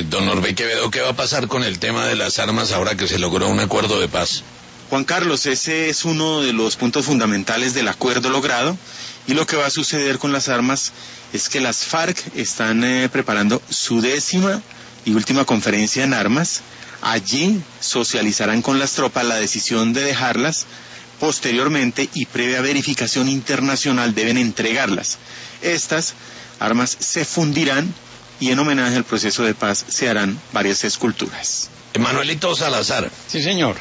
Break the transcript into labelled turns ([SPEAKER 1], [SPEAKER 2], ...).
[SPEAKER 1] Don Orbey Quevedo, ¿qué va a pasar con el tema de las armas ahora que se logró un acuerdo de paz?
[SPEAKER 2] Juan Carlos, ese es uno de los puntos fundamentales del acuerdo logrado, y lo que va a suceder con las armas es que las FARC están preparando su 10ª y última conferencia en armas. Allí socializarán con las tropas la decisión de dejarlas. Posteriormente, y previa verificación internacional, deben entregarlas. Estas armas se fundirán y en homenaje al proceso de paz se harán varias esculturas.
[SPEAKER 1] Manuelito Salazar.
[SPEAKER 3] Sí, señor.